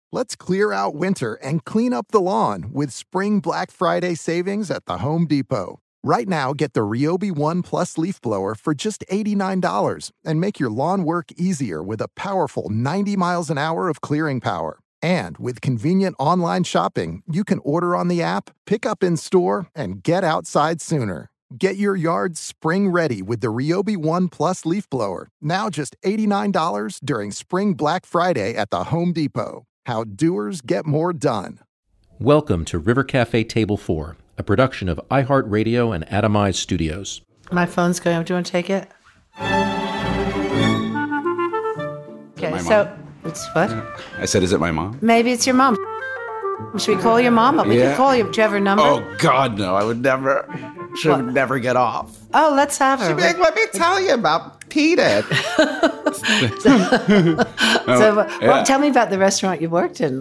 Let's clear out winter and clean up the lawn with Spring Black Friday savings at the Home Depot. Right now, get the Ryobi One Plus leaf blower for just $89 and make your lawn work easier with a powerful 90 miles an hour of clearing power. And with convenient online shopping, you can order on the app, pick up in store, and get outside sooner. Get your yard spring ready with the Ryobi One Plus leaf blower, now just $89 during Spring Black Friday at the Home Depot. How doers get more done. Welcome to River Cafe Table 4, a production of iHeartRadio and Atomize Studios. My phone's going. Do you want to take it? Okay, so it's what? I said, is it my mom? Maybe it's your mom. Should we call your mom? We can call you. Do you have her number? Oh, God, no. I would never. She would never get off. Oh, let's have her. She'd be like, let me tell you about Peter. Tell me about the restaurant you worked in.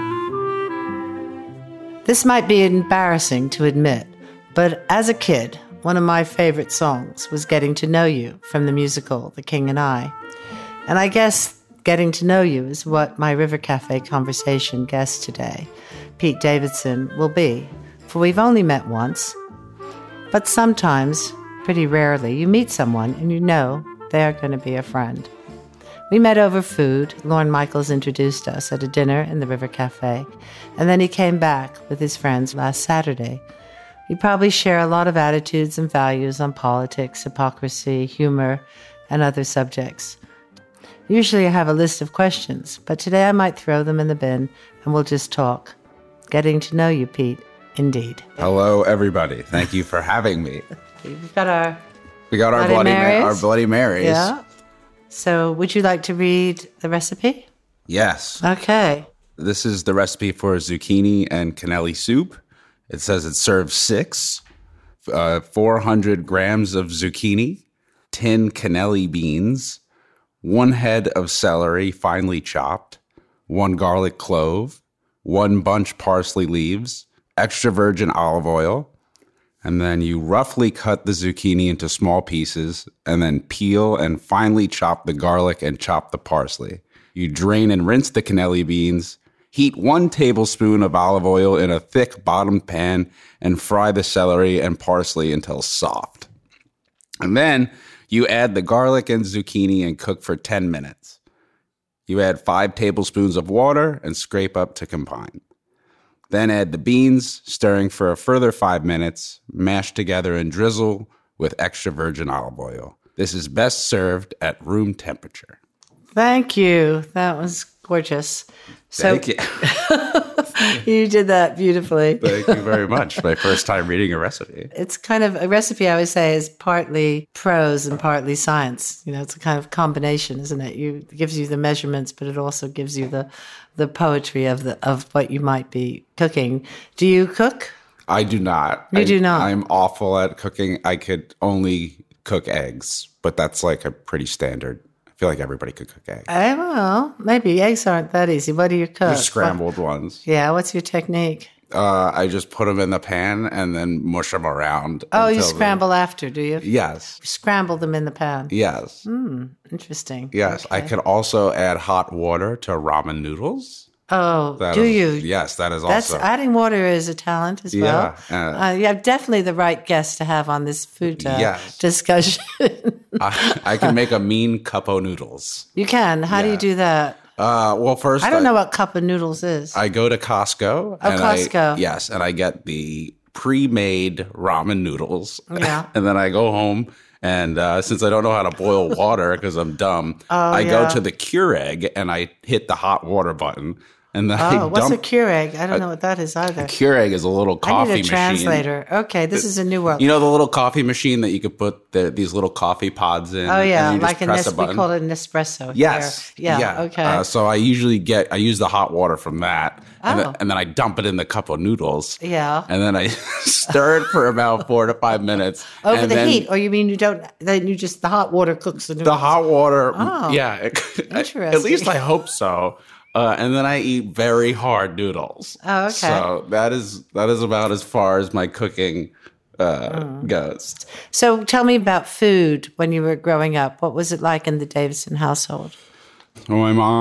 This might be embarrassing to admit, but as a kid, one of my favorite songs was Getting to Know You from the musical The King and I. And I guess getting to know you is what my River Cafe conversation guest today, Pete Davidson, will be. For we've only met once, but sometimes, pretty rarely, you meet someone and you know they are going to be a friend. We met over food. Lorne Michaels introduced us at a dinner in the River Cafe, and then he came back with his friends last Saturday. We probably share a lot of attitudes and values on politics, hypocrisy, humor, and other subjects. Usually I have a list of questions, but today I might throw them in the bin and we'll just talk. Getting to know you, Pete, indeed. Hello, everybody. Thank you for having me. We've got our Bloody Marys. Yeah. So would you like to read the recipe? Yes. Okay. This is the recipe for zucchini and cannelli soup. It says it serves 400 grams of zucchini, 10 cannelli beans, 1 head of celery finely chopped, 1 garlic clove, 1 bunch parsley leaves, extra virgin olive oil, and then you roughly cut the zucchini into small pieces and then peel and finely chop the garlic and chop the parsley. You drain and rinse the cannelli beans, heat 1 tablespoon of olive oil in a thick bottom pan and fry the celery and parsley until soft. And then you add the garlic and zucchini and cook for 10 minutes. You add 5 tablespoons of water and scrape up to combine. Then add the beans, stirring for a further 5 minutes, mash together and drizzle with extra virgin olive oil. This is best served at room temperature. Thank you. That was gorgeous. Thank you. You did that beautifully. Thank you very much. My first time reading a recipe. It's kind of a recipe, I would say, is partly prose and partly science. You know, it's a kind of combination, isn't it? It gives you the measurements, but it also gives you the poetry of what you might be cooking. Do you cook? I do not. You do not? I'm awful at cooking. I could only cook eggs, but that's like a pretty standard. I feel like everybody could cook eggs. Well, maybe eggs aren't that easy. What do you cook? Just scrambled ones. Yeah, what's your technique? I just put them in the pan and then mush them around. Oh, you scramble after, do you? Yes. You scramble them in the pan? Yes. Interesting. Yes. Okay. I could also add hot water to ramen noodles. Oh, do you? Yes, that is That's also. Adding water is a talent as well. Yeah. You have definitely the right guest to have on this food discussion. I can make a mean cup of noodles. You can. How do you do that? Well, first, I don't know what cup of noodles is. I go to Costco. Costco. Yes, and I get the pre-made ramen noodles. Yeah. And then I go home, and since I don't know how to boil water because I'm dumb, I go to the Keurig and I hit the hot water button. And then what's a Keurig? I don't know what that is either. A Keurig is a little coffee machine. I need a translator. Okay, this is a new world. You know the little coffee machine that you could put these little coffee pods in? Oh, yeah, and like we call it an espresso. Yes. Here. Yeah, okay. So I usually use the hot water from that, and then I dump it in the cup of noodles. Yeah. And then I stir it for about 4 to 5 minutes. Over the heat? Or you mean you don't, then you just, the hot water cooks the noodles? The hot water, Interesting. At least I hope so. And then I eat very hard noodles. Oh, okay. So that is about as far as my cooking goes. So tell me about food when you were growing up. What was it like in the Davidson household? Well, my mom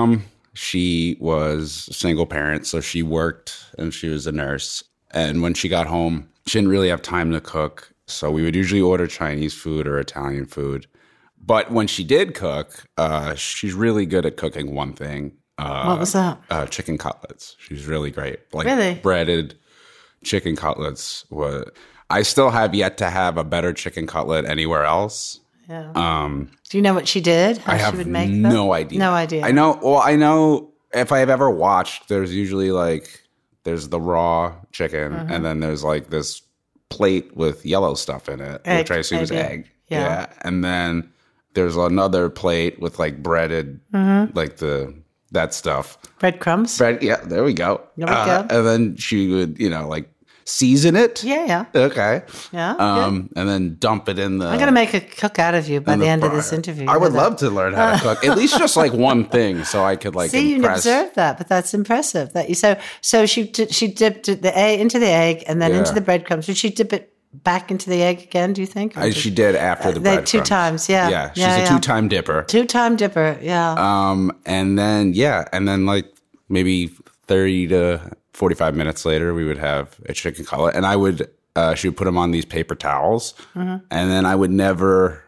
She was a single parent, so she worked and she was a nurse. And when she got home, she didn't really have time to cook. So we would usually order Chinese food or Italian food. But when she did cook, she's really good at cooking one thing. What was that? Chicken cutlets. She's really great. Like Really? breaded chicken cutlets. I still have yet to have a better chicken cutlet anywhere else. Yeah. Do you know what she did? How I she have would make them? no idea. No idea. I know if I have ever watched, there's usually like, there's the raw chicken and then there's like this plate with yellow stuff in it, Egg, which I assume is egg. Yeah. And then there's another plate with like breaded, like that stuff. Breadcrumbs. Bread, yeah, there we go. There we go. And then she would, like season it. Yeah. Okay. Yeah. Good. And then dump it in the. I'm going to make a cook out of you by the end of this fryer. interview. I would love to learn how to cook. At least just like one thing so I could like See, you impress. observed that, but that's impressive. That you so she dipped the egg into the egg and then into the breadcrumbs. Did she dip it back into the egg again? Do you think? She did after the breadcrumbs. 2 times, yeah. Yeah, she's a 2-time dipper. 2-time dipper, yeah. And then like maybe 30 to 45 minutes later, we would have a chicken cutlet, and she would put them on these paper towels, and then I never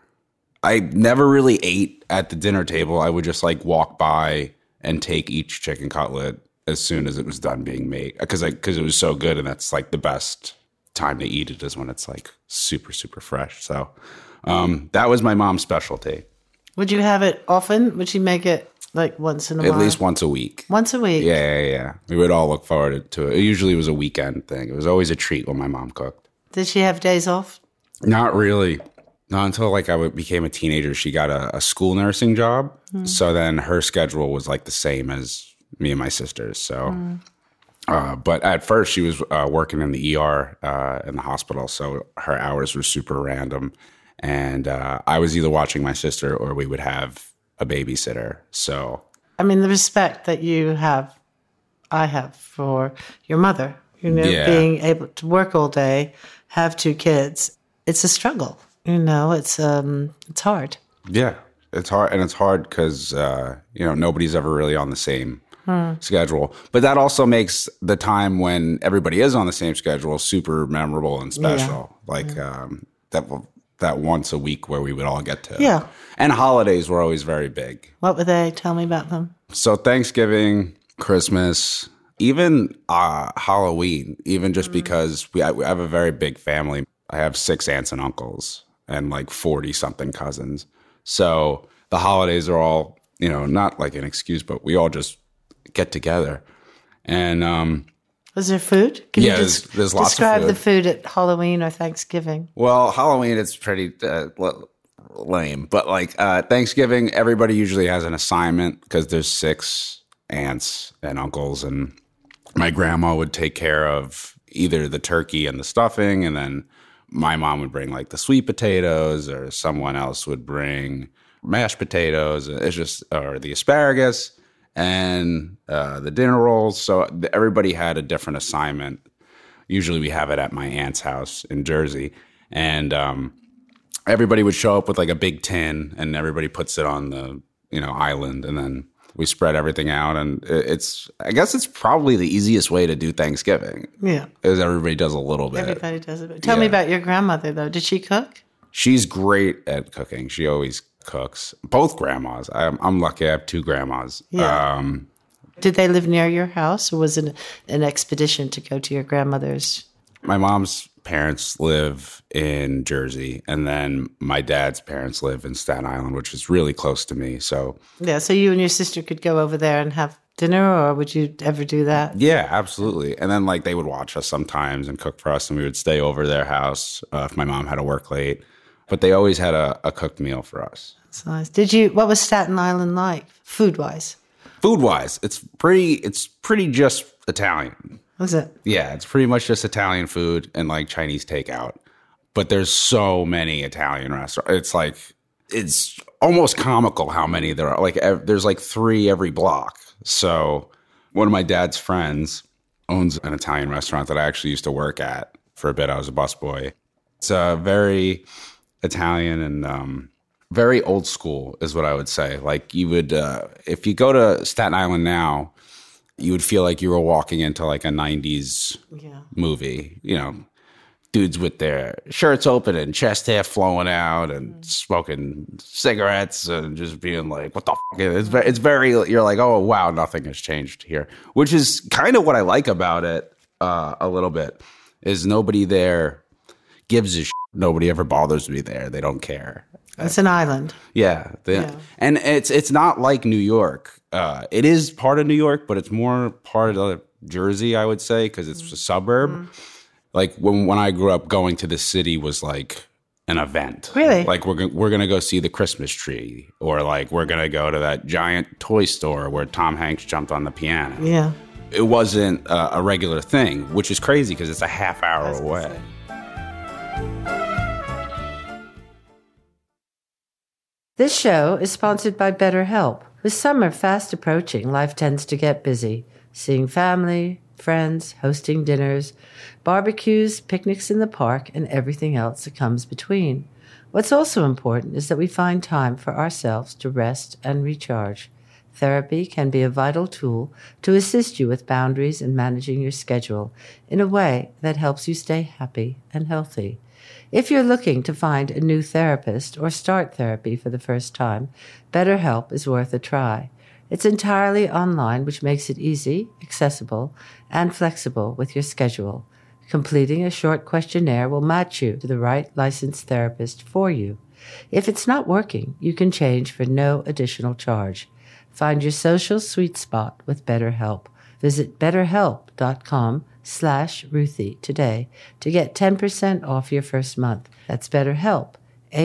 really ate at the dinner table. I would just like walk by and take each chicken cutlet as soon as it was done being made, because it was so good, and that's like the best time to eat it is when it's like super, super fresh. So that was my mom's specialty. Would you have it often? Would she make it like once in a while? At least once a week. Once a week? Yeah. We would all look forward to it. It usually was a weekend thing. It was always a treat when my mom cooked. Did she have days off? Not really. Not until like I became a teenager. She got a school nursing job. So then her schedule was like the same as me and my sisters. So, but at first she was working in the ER in the hospital. So her hours were super random. And I was either watching my sister or we would have a babysitter. So, I mean, the respect that I have for your mother, being able to work all day, have 2 kids, it's a struggle. It's hard. Yeah, it's hard. And it's hard because, nobody's ever really on the same schedule. But that also makes the time when everybody is on the same schedule super memorable and special. Yeah. Like that once a week where we would all get to. Yeah. And holidays were always very big. What were they? Tell me about them. So Thanksgiving, Christmas, even Halloween, even just because I have a very big family. I have 6 aunts and uncles and like 40-something cousins. So the holidays are all, not like an excuse, but we all just get together. And was there food? Can you there's lots of describe food. the food at Halloween or Thanksgiving? Well, Halloween, it's pretty lame. But like Thanksgiving, everybody usually has an assignment because there's 6 aunts and uncles. And my grandma would take care of either the turkey and the stuffing. And then my mom would bring like the sweet potatoes, or someone else would bring mashed potatoes. It's just, or the asparagus. And the dinner rolls. So everybody had a different assignment. Usually we have it at my aunt's house in Jersey. And everybody would show up with like a big tin, and everybody puts it on the island, and then we spread everything out. And I guess it's probably the easiest way to do Thanksgiving. Yeah. Because everybody does a little bit. Everybody does a bit. Tell me about your grandmother, though. Did she cook? She's great at cooking. She always cooks. Both grandmas. I'm lucky. I have 2 grandmas. Yeah. Did they live near your house, or was it an expedition to go to your grandmother's? My mom's parents live in Jersey, and then my dad's parents live in Staten Island, which is really close to me. So so you and your sister could go over there and have dinner, or would you ever do that? Yeah, absolutely. And then like they would watch us sometimes and cook for us, and we would stay over their house if my mom had to work late. But they always had a cooked meal for us. That's nice. What was Staten Island like, food-wise? Food-wise, it's pretty just Italian. Was it? Yeah, it's pretty much just Italian food and like Chinese takeout. But there's so many Italian restaurants. It's almost comical how many there are. Like there's like 3 every block. So one of my dad's friends owns an Italian restaurant that I actually used to work at for a bit. I was a busboy. It's very Italian and very old school is what I would say. Like you would, if you go to Staten Island now, you would feel like you were walking into like a 90s movie, you know, dudes with their shirts open and chest hair flowing out and smoking cigarettes and just being like, what the fuck? It's very, you're like, oh, wow, nothing has changed here, which is kind of what I like about it a little bit, is nobody there gives a shit. Nobody ever bothers me there. They don't care. It's an island. Yeah. And it's not like New York. It is part of New York, but it's more part of Jersey, I would say, because it's a suburb. Like when I grew up, going to the city was like an event. Really? Like we're gonna go see the Christmas tree, or like we're gonna go to that giant toy store where Tom Hanks jumped on the piano. Yeah. It wasn't a regular thing, which is crazy because it's a half hour away. This show is sponsored by BetterHelp. With summer fast approaching, life tends to get busy. Seeing family, friends, hosting dinners, barbecues, picnics in the park, and everything else that comes between. What's also important is that we find time for ourselves to rest and recharge. Therapy can be a vital tool to assist you with boundaries and managing your schedule in a way that helps you stay happy and healthy. If you're looking to find a new therapist or start therapy for the first time, BetterHelp is worth a try. It's entirely online, which makes it easy, accessible, and flexible with your schedule. Completing a short questionnaire will match you to the right licensed therapist for you. If it's not working, you can change for no additional charge. Find your social sweet spot with BetterHelp. Visit betterhelp.com/Ruthie today to get 10% off your first month. That's BetterHelp,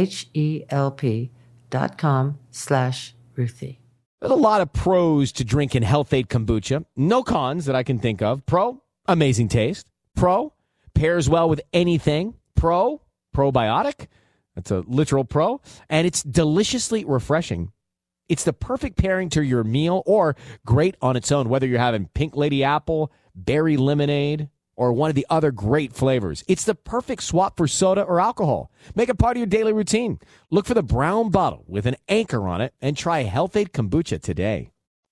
HELP.com/Ruthie. There's a lot of pros to drinking Health-Ade kombucha. No cons that I can think of. Pro, amazing taste. Pro, pairs well with anything. Pro, probiotic. That's a literal pro. And it's deliciously refreshing. It's the perfect pairing to your meal, or great on its own, whether you're having pink lady apple, berry lemonade, or one of the other great flavors. It's the perfect swap for soda or alcohol. Make it part of your daily routine. Look for the brown bottle with an anchor on it and try Health-Ade kombucha today.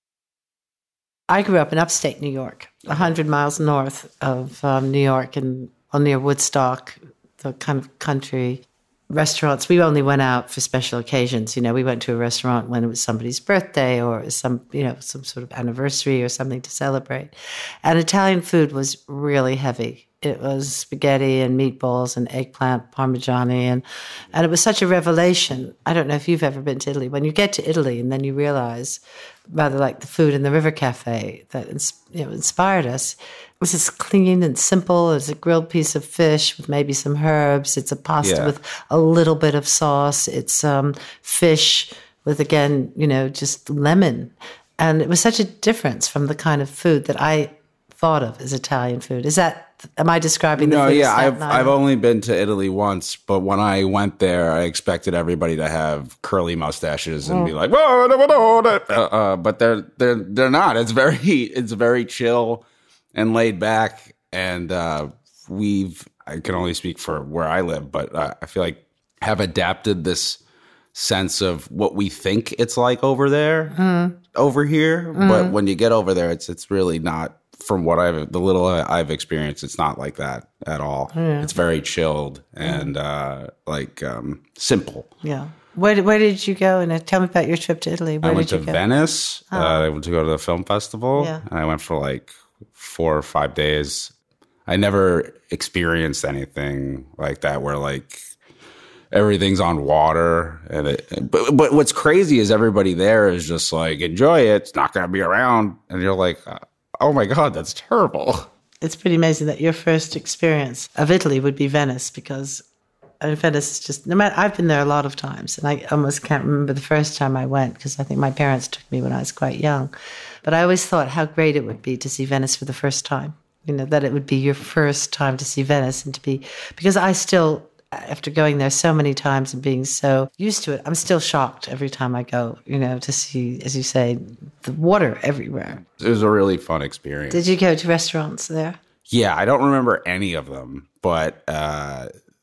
I grew up in upstate New York, 100 miles north of New York, and near Woodstock, the kind of country restaurants. We only went out for special occasions. You know, we went to a restaurant when it was somebody's birthday or some sort of anniversary or something to celebrate. And Italian food was really heavy. It was spaghetti and meatballs and eggplant parmigiani. And it was such a revelation. I don't know if you've ever been to Italy. When you get to Italy and then you realize, rather like the food in the River Cafe that inspired us, it was just clean and simple. It's a grilled piece of fish with maybe some herbs. It's a pasta with a little bit of sauce. It's fish with, again, just lemon. And it was such a difference from the kind of food that I thought of as Italian food. Am I describing the food? No, yeah, I've only been to Italy once, but when I went there, I expected everybody to have curly mustaches and be like, whoa, but they're not. It's very chill and laid back, and I can only speak for where I live, but I feel like have adapted this sense of what we think it's like over there, over here. But when you get over there, it's really not. From what the little I've experienced, it's not like that at all. Yeah. It's very chilled and simple. Yeah. Where did you go? And tell me about your trip to Italy. I went to Venice. I went to go to the film festival. Yeah. And I went for like 4 or 5 days. I never experienced anything like that where like everything's on water. But what's crazy is everybody there is just like, enjoy it. It's not going to be around. And you're like, oh my God, that's terrible. It's pretty amazing that your first experience of Italy would be Venice, because Venice is just, I've been there a lot of times, and I almost can't remember the first time I went, because I think my parents took me when I was quite young. But I always thought how great it would be to see Venice for the first time, that it would be your first time to see Venice, and because I still, after going there so many times and being so used to it, I'm still shocked every time I go, to see, as you say, the water everywhere. It was a really fun experience. Did you go to restaurants there? Yeah, I don't remember any of them, but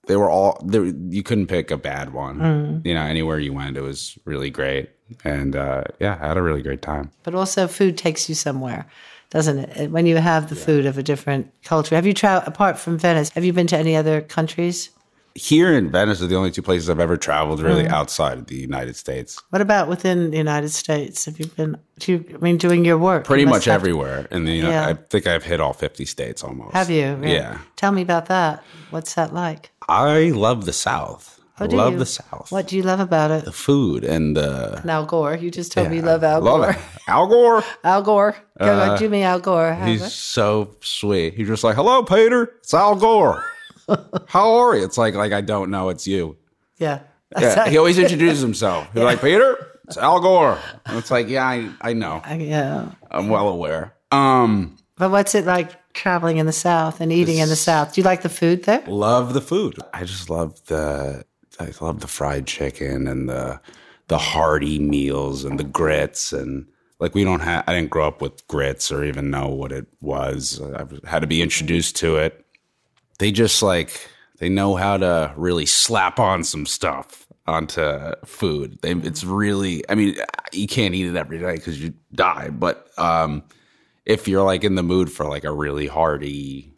they were all there. You couldn't pick a bad one. You know, anywhere you went, it was really great. And I had a really great time. But also food takes you somewhere, doesn't it? When you have the food of a different culture. Have you apart from Venice, have you been to any other countries? Here in Venice are the only two places I've ever traveled really outside of the United States. What about within the United States? Have you been doing your work? Pretty much everywhere. In the I think I've hit all 50 states almost. Have you? Really? Yeah. Tell me about that. What's that like? I love the South. Oh, I love the South. What do you love about it? The food and Al Gore. You just told me you love Al Gore. Love it. Al Gore. Al Gore. Go on, do me Al Gore. He's so sweet. He's just like, hello, Peter. It's Al Gore. How are you? It's like I don't know. It's you. Yeah. Yeah. He always introduces himself. He's like, Peter, it's Al Gore. And it's like, yeah, I know. Yeah. I'm well aware. But what's it like traveling in the South and eating in the South? Do you like the food there? Love the food. I just love the fried chicken and the hearty meals and the grits, and like I didn't grow up with grits or even know what it was. I had to be introduced to it. They just they know how to really slap on some stuff onto food. It's really, I mean, you can't eat it every day because you die. But if you're in the mood for a really hearty,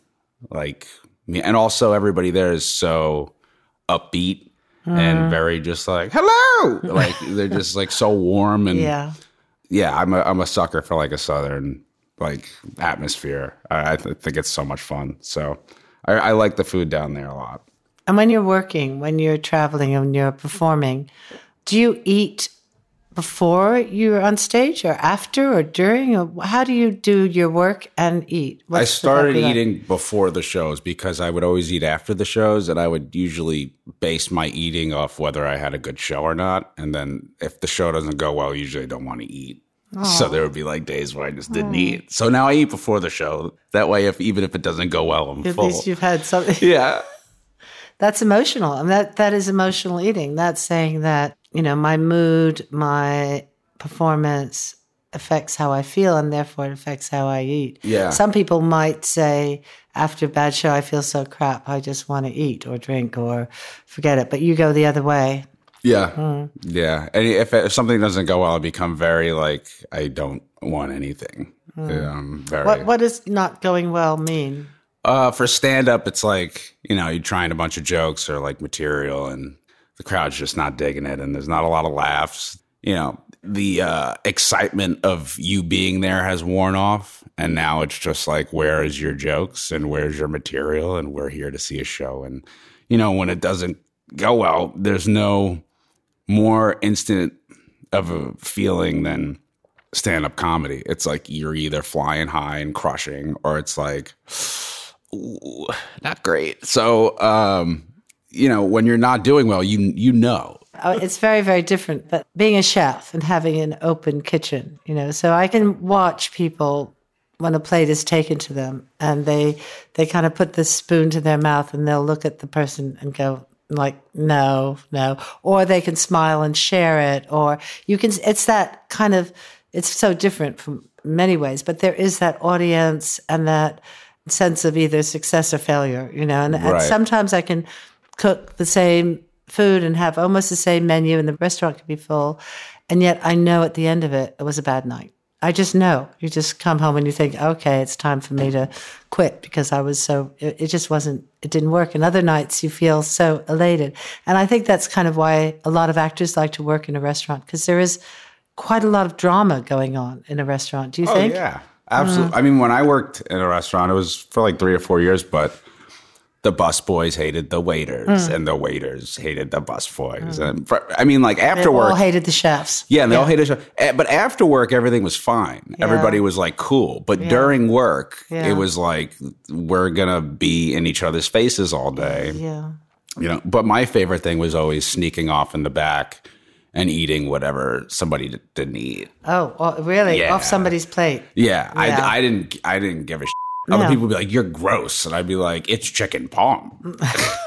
and also everybody there is so upbeat and very just hello, they're just so warm and yeah. I'm a sucker for a Southern atmosphere. I think it's so much fun. So I like the food down there a lot. And when you're working, when you're traveling, and you're performing, do you eat before you're on stage or after or during? Or how do you do your work and eat? I started eating before the shows because I would always eat after the shows, and I would usually base my eating off whether I had a good show or not. And then if the show doesn't go well, usually I don't want to eat. So there would be days where I just didn't eat. So now I eat before the show. That way, even if it doesn't go well, I'm full. At least you've had something. Yeah. That's emotional. I mean, that is emotional eating. That's saying that, my mood, my performance affects how I feel, and therefore it affects how I eat. Yeah. Some people might say, after a bad show, I feel so crap, I just want to eat or drink or forget it. But you go the other way. Yeah. Yeah. And if something doesn't go well, I become very I don't want anything. What does not going well mean? For stand-up, it's you're trying a bunch of jokes or material, and the crowd's just not digging it, and there's not a lot of laughs. The excitement of you being there has worn off, and now it's just where is your jokes and where's your material, and we're here to see a show. And, when it doesn't go well, there's no more instant of a feeling than stand-up comedy. It's you're either flying high and crushing, or it's ooh, not great. So, when you're not doing well, you know. Oh, it's very, very different. But being a chef and having an open kitchen, so I can watch people when a plate is taken to them and they kind of put the spoon to their mouth and they'll look at the person and go no. Or they can smile and share it. Or it's that kind of, it's so different from many ways, but there is that audience and that sense of either success or failure, and sometimes I can cook the same food and have almost the same menu and the restaurant can be full. And yet I know at the end of it, it was a bad night. I just know. You just come home and you think, okay, it's time for me to quit because it just wasn't, it didn't work. And other nights you feel so elated. And I think that's kind of why a lot of actors like to work in a restaurant, because there is quite a lot of drama going on in a restaurant. Do you think? Oh, yeah, absolutely. I mean, when I worked in a restaurant, it was for 3 or 4 years, but the busboys hated the waiters and the waiters hated the busboys. And after they work. all hated the chefs. Yeah, and they all hated the chefs. But after work, everything was fine. Yeah. Everybody was cool. But during work, it was we're going to be in each other's faces all day. Yeah. But my favorite thing was always sneaking off in the back and eating whatever somebody didn't eat. Oh, really? Yeah. Off somebody's plate? Yeah. I didn't give a shit. Other people would be like, you're gross. And I'd be like, it's chicken palm.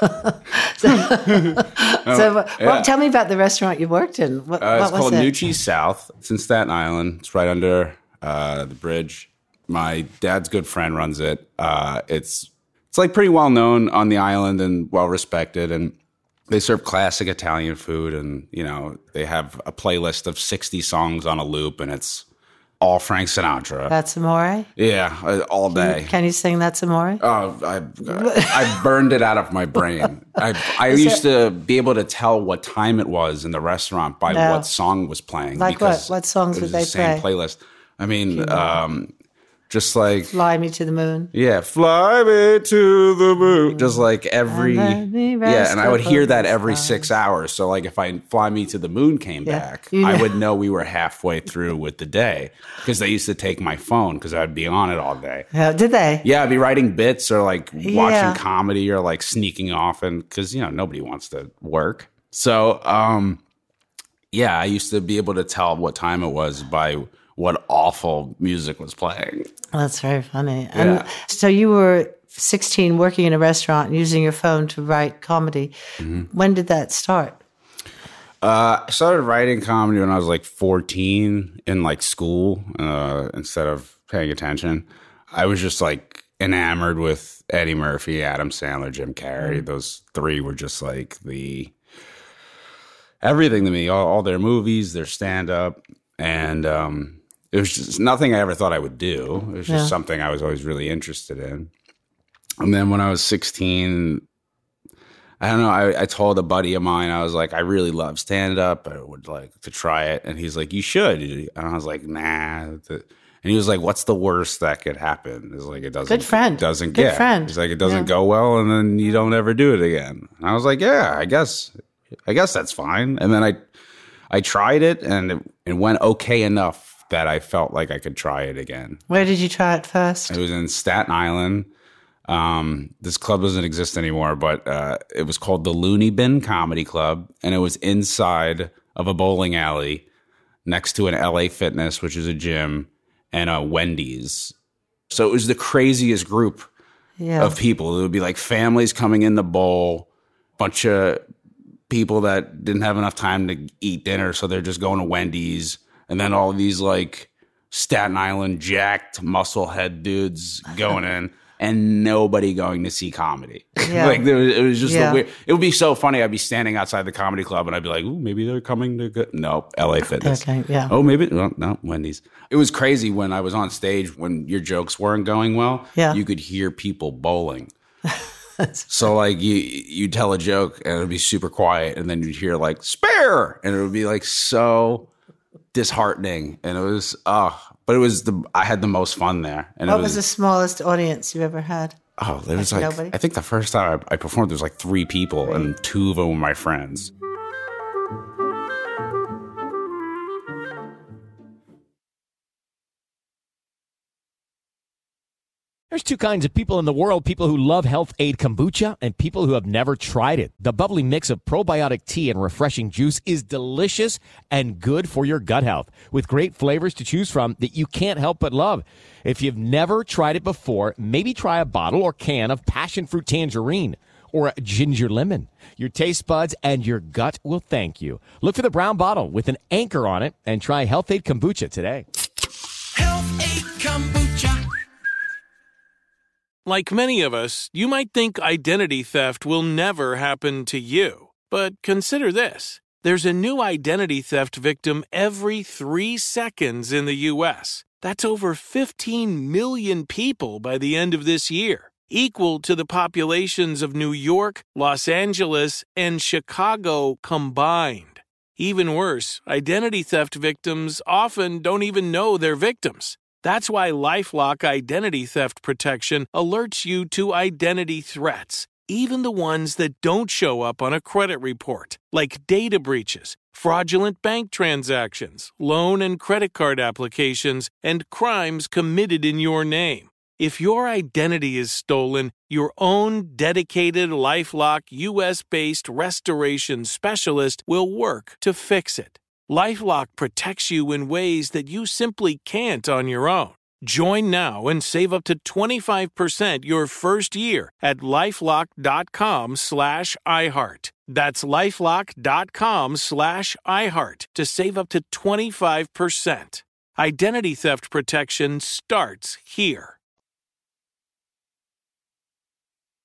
Tell me about the restaurant you worked in. What it's was called it? New Cheese South. It's in Staten Island. It's right under the bridge. My dad's good friend runs it. It's like pretty well known on the island and well respected. And they serve classic Italian food. And, you know, they have a playlist of 60 songs on a loop, and it's all Frank Sinatra. That's Amore? Yeah, all day. Can you sing That's Amore? Oh, I burned it out of my brain. I used to be able to tell what time it was in the restaurant by what song was playing. Like what? What songs would they play? Same playlist. I mean, just like Fly Me to the Moon. Yeah, fly me to the moon. Just like every and I would hear that every 6 hours. So like if Fly Me to the Moon came back, I would know we were halfway through with the day, because they used to take my phone because I'd be on it all day. Yeah, did they? Yeah, I'd be writing bits or like watching comedy or like sneaking off, and because you know nobody wants to work. So I used to be able to tell what time it was by what awful music was playing. That's very funny. And so you were 16 working in a restaurant and using your phone to write comedy. Mm-hmm. When did that start? I started writing comedy when I was like 14 in like school, instead of paying attention. I was just like enamored with Eddie Murphy, Adam Sandler, Jim Carrey. Mm-hmm. Those three were just like everything to me, all their movies, their stand-up. And it was just nothing I ever thought I would do. It was just something I was always really interested in. And then when I was 16, I don't know, I told a buddy of mine, I was like, I really love stand-up. I would like to try it. And he's like, you should. And I was like, nah. And he was like, what's the worst that could happen? It's like, it doesn't. Good friend. Doesn't Good get. friend. He's like, it doesn't go well, and then you don't ever do it again. And I was like, yeah, I guess that's fine. And then I tried it, and it went okay enough that I felt like I could try it again. Where did you try it first? It was in Staten Island. This club doesn't exist anymore, but it was called the Looney Bin Comedy Club, and it was inside of a bowling alley next to an LA Fitness, which is a gym, and a Wendy's. So it was the craziest group of people. It would be like families coming in the bowl, bunch of people that didn't have enough time to eat dinner, so they're just going to Wendy's. And then all these like Staten Island jacked musclehead dudes going in, and nobody going to see comedy. Yeah. Like it was just weird. It would be so funny. I'd be standing outside the comedy club, and I'd be like, "Ooh, maybe they're coming to go." No, LA Fitness. Okay, yeah. Oh, maybe no, Wendy's. It was crazy when I was on stage when your jokes weren't going well. Yeah. You could hear people bowling. So like you tell a joke and it would be super quiet, and then you'd hear like spare, and it would be like so disheartening. And it was but it was I had the most fun there. And what was the smallest audience you ever had? Oh, there was like nobody? I think the first time I performed there was like 3 people, and 2 of them were my friends. There's 2 kinds of people in the world, people who love Health Aid Kombucha and people who have never tried it. The bubbly mix of probiotic tea and refreshing juice is delicious and good for your gut health, with great flavors to choose from that you can't help but love. If you've never tried it before, maybe try a bottle or can of passion fruit tangerine or ginger lemon. Your taste buds and your gut will thank you. Look for the brown bottle with an anchor on it and try Health Aid Kombucha today. Health Aid Kombucha. Like many of us, you might think identity theft will never happen to you. But consider this. There's a new identity theft victim every 3 seconds in the U.S. That's over 15 million people by the end of this year, equal to the populations of New York, Los Angeles, and Chicago combined. Even worse, identity theft victims often don't even know they're victims. That's why LifeLock Identity Theft Protection alerts you to identity threats, even the ones that don't show up on a credit report, like data breaches, fraudulent bank transactions, loan and credit card applications, and crimes committed in your name. If your identity is stolen, your own dedicated LifeLock U.S.-based restoration specialist will work to fix it. LifeLock protects you in ways that you simply can't on your own. Join now and save up to 25% your first year at LifeLock.com/iHeart. That's LifeLock.com/iHeart to save up to 25%. Identity theft protection starts here.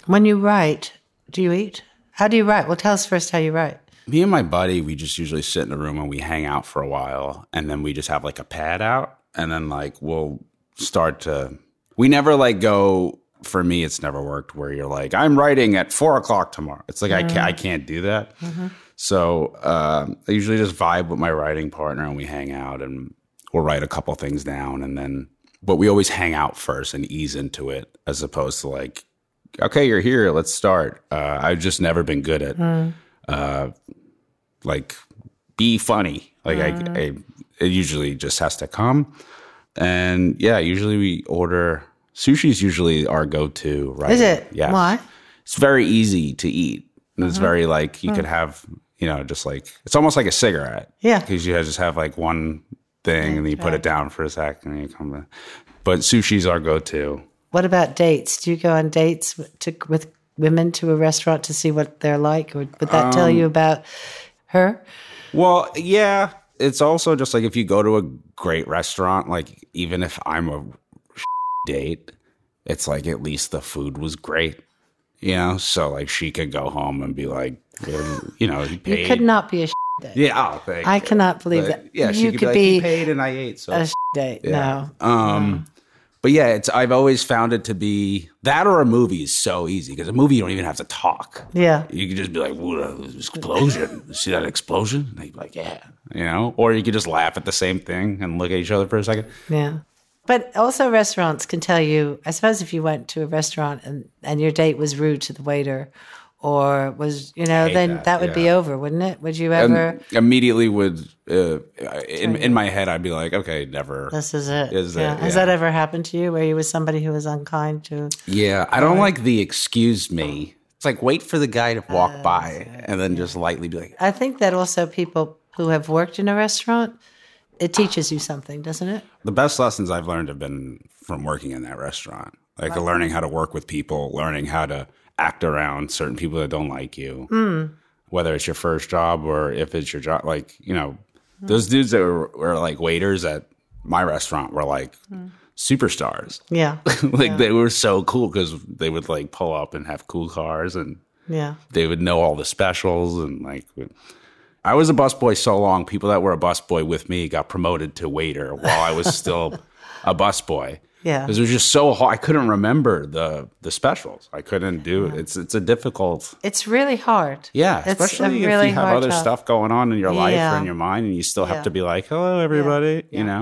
When you write, do you eat? How do you write? Well, tell us first how you write. Me and my buddy, we just usually sit in a room and we hang out for a while, and then we just have like a pad out, and then like we'll start to. We never like go. For me, it's never worked where you're like, I'm writing at 4:00 tomorrow. It's like I can't do that. Mm-hmm. So I usually just vibe with my writing partner, and we hang out, and we'll write a couple things down, and then. But we always hang out first and ease into it, as opposed to like, okay, you're here, let's start. I've just never been good at. Like, be funny. Like, it usually just has to come. And yeah, usually we order sushi's usually our go-to, right? Is it? Yeah. Why? It's very easy to eat. And it's very like, you could have, just like, it's almost like a cigarette. Yeah. Because you just have like one thing and then you put it down for a second and you come back. But sushi's our go-to. What about dates? Do you go on dates with women to a restaurant to see what they're like? Or would that tell you about her? Well, yeah. It's also just like if you go to a great restaurant, like even if I'm a date, it's like at least the food was great, So like she could go home and be like, he paid. You could not be a date. Yeah, thank I you. cannot believe that. Yeah, you could be like, he paid and I ate. So a date. yeah. No. But yeah, I've always found it to be that or a movie is so easy because a movie you don't even have to talk. Yeah. You can just be like, explosion. See that explosion? And they'd be like, yeah. Or you could just laugh at the same thing and look at each other for a second. Yeah. But also restaurants can tell you, I suppose if you went to a restaurant and your date was rude to the waiter or was, then that would be over, wouldn't it? Would you ever? And immediately would, in my head, I'd be like, okay, never. This is it. Has that ever happened to you where you was somebody who was unkind to? Yeah, I don't like the excuse me. It's like wait for the guy to walk by and then just lightly be like. I think that also people who have worked in a restaurant, it teaches you something, doesn't it? The best lessons I've learned have been from working in that restaurant. Like learning how to work with people, learning how to act around certain people that don't like you, whether it's your first job or if it's your job. Like, those dudes that were like waiters at my restaurant were like superstars. Yeah. They were so cool because they would like pull up and have cool cars and they would know all the specials. And like, I was a busboy so long, people that were a busboy with me got promoted to waiter while I was still a busboy. Yeah, because it was just so hard. I couldn't remember the specials. I couldn't do it. It's a difficult. It's really hard. Yeah, especially if you have other stuff going on in your life or in your mind, and you still have to be like, "Hello, everybody,"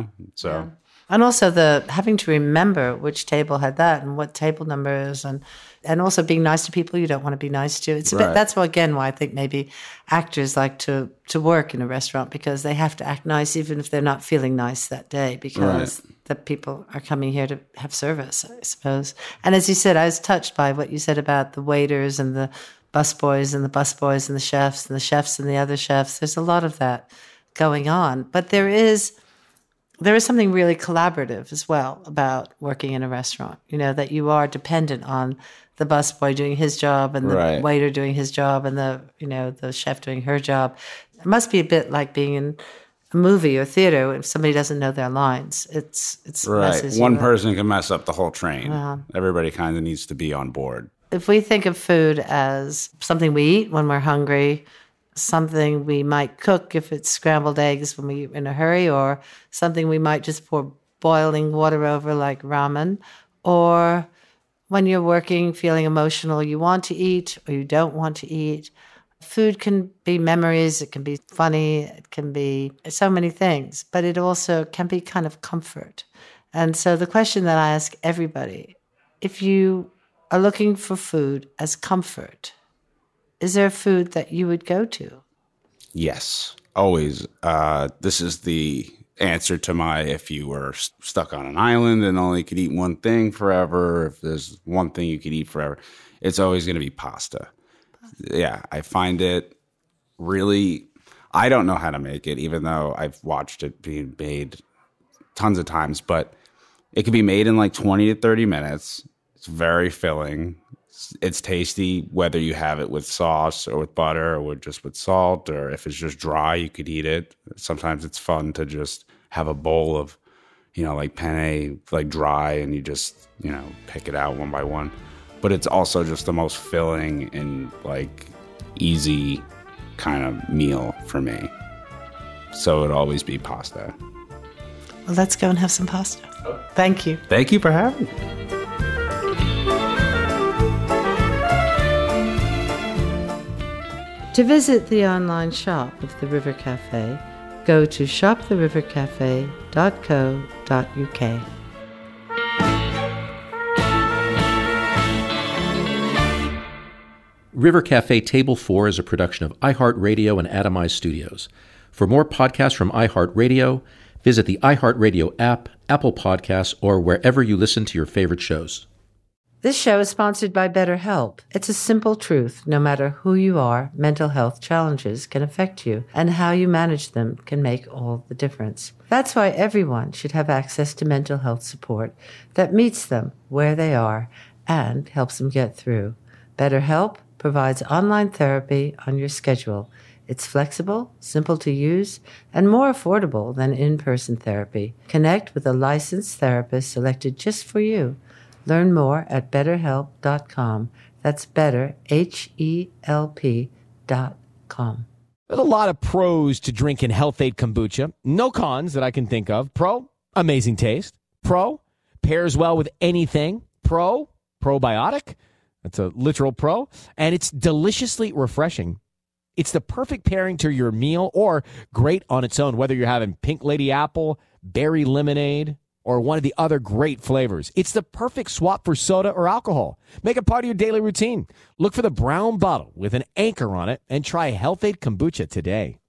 So, and also having to remember which table had that and what table numbers, and also being nice to people you don't want to be nice to. It's a bit, that's why I think maybe actors like to work in a restaurant because they have to act nice even if they're not feeling nice that day because the people are coming here to have service, I suppose. And as you said, I was touched by what you said about the waiters and the busboys and the busboys and the chefs and the other chefs. There's a lot of that going on. But there is something really collaborative as well about working in a restaurant, that you are dependent on the busboy doing his job and the waiter doing his job and the chef doing her job. It must be a bit like being in a movie or theater if somebody doesn't know their lines. It's right. One person can mess up the whole train. Everybody kind of needs to be on board. If we think of food as something we eat when we're hungry, something we might cook if it's scrambled eggs when we're in a hurry, or something we might just pour boiling water over like ramen, or when you're working, feeling emotional, you want to eat or you don't want to eat. Food can be memories, it can be funny, it can be so many things, but it also can be kind of comfort. And so the question that I ask everybody, if you are looking for food as comfort, is there a food that you would go to? Yes, always. This is the answer to my if you were stuck on an island and only could eat one thing forever, if there's one thing you could eat forever, it's always going to be pasta. Yeah, I find it really, I don't know how to make it, even though I've watched it being made tons of times, but it can be made in like 20 to 30 minutes. It's very filling. It's tasty, whether you have it with sauce or with butter or just with salt, or if it's just dry, you could eat it. Sometimes it's fun to just have a bowl of, like penne, like dry, and you just, pick it out one by one. but it's also just the most filling and like easy kind of meal for me. So it'd always be pasta. Well, let's go and have some pasta. Thank you. Thank you for having me. To visit the online shop of the River Cafe, go to shoptherivercafe.co.uk. River Cafe Table 4 is a production of iHeartRadio and Atomized Studios. For more podcasts from iHeartRadio, visit the iHeartRadio app, Apple Podcasts, or wherever you listen to your favorite shows. This show is sponsored by BetterHelp. It's a simple truth. No matter who you are, mental health challenges can affect you, and how you manage them can make all the difference. That's why everyone should have access to mental health support that meets them where they are and helps them get through. BetterHelp provides online therapy on your schedule. It's flexible, simple to use, and more affordable than in-person therapy. Connect with a licensed therapist selected just for you. Learn more at BetterHelp.com. That's better, HELP.com. There's a lot of pros to drinking Health-Ade Kombucha. No cons that I can think of. Pro, amazing taste. Pro, pairs well with anything. Pro, probiotic. That's a literal pro. And it's deliciously refreshing. It's the perfect pairing to your meal or great on its own, whether you're having pink lady apple, berry lemonade, or one of the other great flavors. It's the perfect swap for soda or alcohol. Make it part of your daily routine. Look for the brown bottle with an anchor on it and try Health-Ade Kombucha today.